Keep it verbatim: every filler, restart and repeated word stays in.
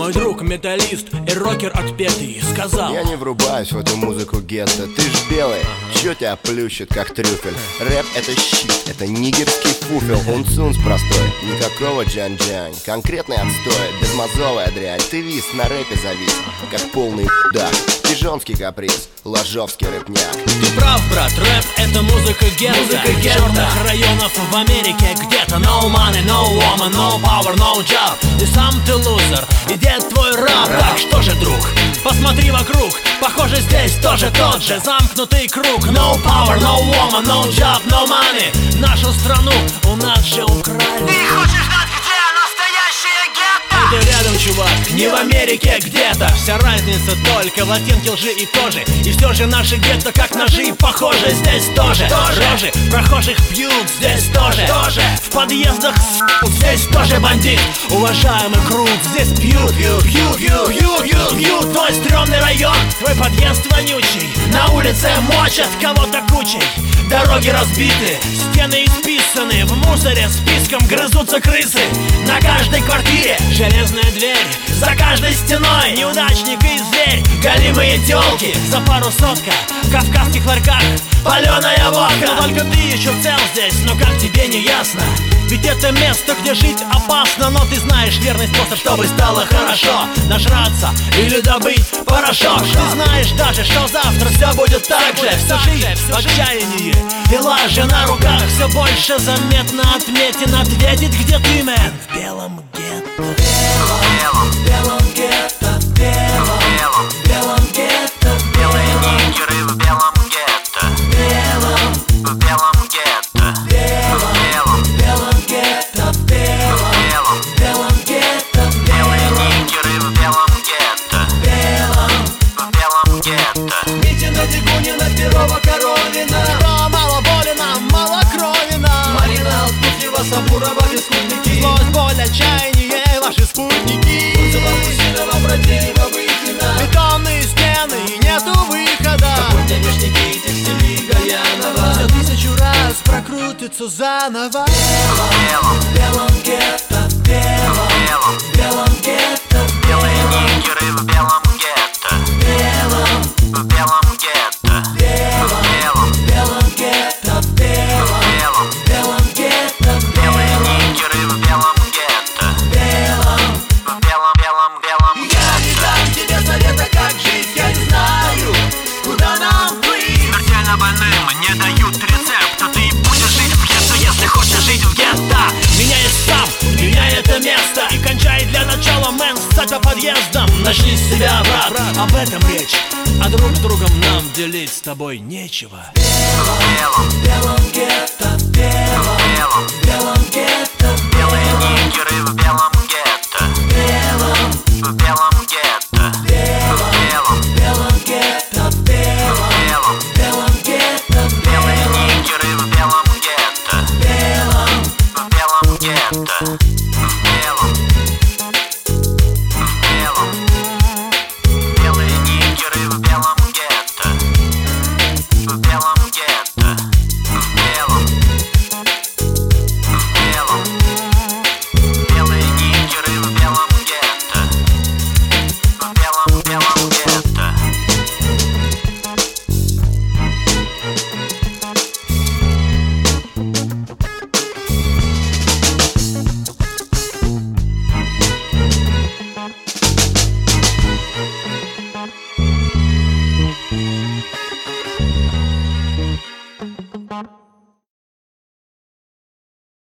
Мой друг металлист и рокер отпетый сказал: я не врубаюсь в эту музыку гетто. Ты ж белый, ага. Чё тебя плющит, как трюфель? Рэп это щит, это нигерский фуфел. Унцунс простой, никакого джан-джань. Конкретный отстой, безмозовая дрянь. Ты вис, на рэпе завис, как полный дак. Пижонский каприз, ложовский рэпняк. Ты прав, брат, рэп это музыка гетто. Черных районов в Америке где-то. No money, no woman, no power, no job. И сам ты лузер, и дед твой раб. Так что же, друг, посмотри вокруг. Похоже, здесь тоже тот же замкнутый круг. No power, no woman, no job, no money. Нашу страну у нас же украли. Ты хочешь знать, где настоящее гетто? Ты рядом, чувак, не в Америке где-то. Вся разница только в оттенке лжи и кожи. И все же наши гетто как ножи похожи. Здесь тоже, тоже. Рожи прохожих бьют, здесь тоже, тоже. В подъездах с***, здесь тоже бандит. Уважаемый круг, здесь пьют, пьют, пьют, пьют, пьют, пьют, пьют. Твой стрёмный район, твой подъезд вонючий. На улице мочат кого-то кучей. Дороги разбиты, стены исписаны. В мусоре списком грызутся крысы. На каждой квартире железная дверь. За каждой стеной неудачник и зверь. Голимые тёлки, за пару сотка. В кавказских ларьках палёная водка. Но только ты еще цел здесь, но как тебе не ясно? Ведь это место, где жить опасно. Но ты знаешь верный способ, чтобы стало хорошо. Нажраться или добыть порошок. Ты знаешь даже, что завтра все будет так же. Всю жизнь в отчаянии и лажа на руках. Все больше заметно отметен. Ответить, где ты, мэн? В белом гетто. В белом гетто, в белом, в белом гетто. Белые нигеры в белом гетто. В белом, В белом гетто. в белом, в белом гетто, в белом, в белом гетто, в Белые белом, нигеры в белом гетто. в белом. В белом гетто. Митина, Дегунина, Перова, Коровина. Что мало Болина, мало Кровина. Марина, Алтуфьева, Сабурова, бескутники. Злость, боль, отчаяние, ваши спутники. Кузова, Пусинова, Бродеева, Выхина. Бетонные стены и нету выхода. Девишники, текстили, Гаянова. Все тысячу раз прокрутится заново. В белом гетто, в белом, Белом. в белом гетто, в Белые белом, нигеры в белом гетто. в белом, В белом гетто. в белом, в белом гетто, в белом, Белом. в белом гетто, в Белые белом, нигеры в белом гетто. в белом. В белом, белом, белом Я не гетто. дам тебе совета, как жить, я не знаю, куда нам плыть. Смертельно больным не дают рецепта. Ты будешь жить в гетто, если хочешь жить в гетто. Меняй сам, меняй это место. И кончай для начала, мэн, стать по подъездам. Начни с себя, брат, об этом речь. А друг с другом нам делить с тобой нечего. Белом, В белом гетто, в белом, белом. в белом гетто, в Белые белом, нигеры в белом гетто. в белом, В белом гетто. в белом, Белом. в белом гетто, в белом, Белом. в белом гетто, в Белые белом, нигеры в белом гетто. в белом. В белом гетто. В белом. В белом. Белые нигеры в белом гетто. В белом